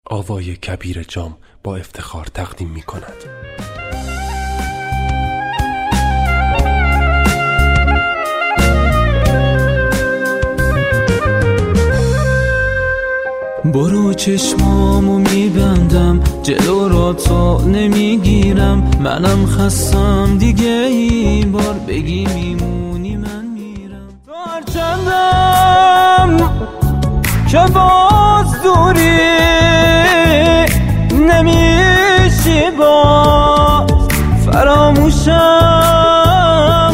آوای کبیر جام با افتخار تقدیم می کند. برو چشمامو میبندم، جلو را تو نمیگیرم، منم خستم دیگه، این بار بگی میمونی من میرم. تو هرچندم که باز دوری نمیشی، باز فراموشم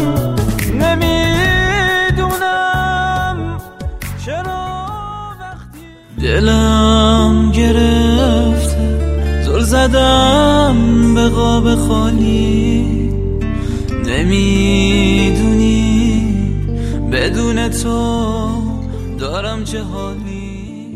نمیدونم چرا وقتی دلم گرفته، زل زدم به قاب خالی، نمیدونی بدون تو دارم چه حالی.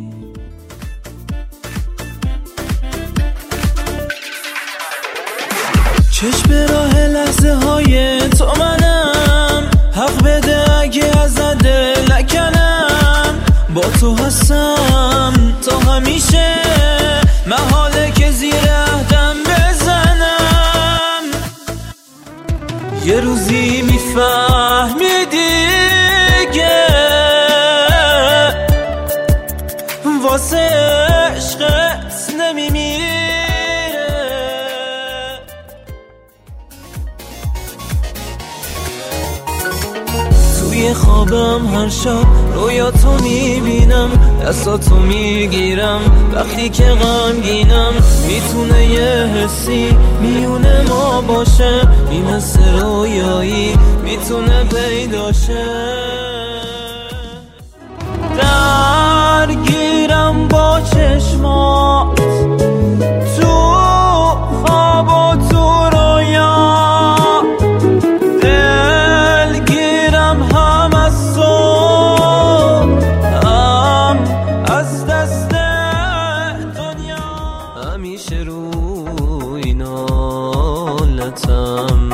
چشم به راه لحظه های تو منم، حق بده اگه ازت دل نکنم، با تو هستم تا همیشه، محاله که زیر عهدم بزنم. یه روزی میفهمیدی که واسه عشقت نمیمیره. توی خوابم هر شب رویاتو میبینم، دستاتو میگیرم وقتی که غمگینم. میتونه یه حسی میونه ما باشه، این حس رویایی میتونه پیدا شه. درگیرم با چشمات تو خواب و تو رویا، دلگیرم هم از تو هم از دست دنیا. همیشه روی نالتم،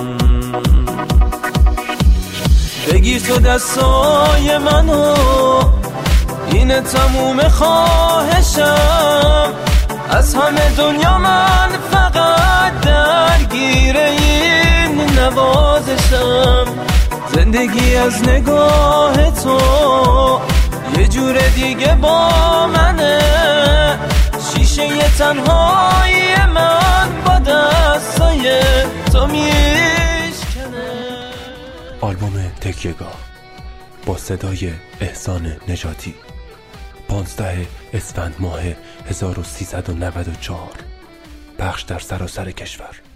بگیر تو دستای منو، اینه تموم خواهشم از همه دنیا. من فقط درگیر این نوازشم، زندگی از نگاه تو یه جور دیگه با منه، شیشه ی تنهایی من با دستای تو میشکنه. آلبوم تکیه‌گاه با صدای احسان نژادی، 15 اسفند ماه 1394، پخش در سراسر کشور.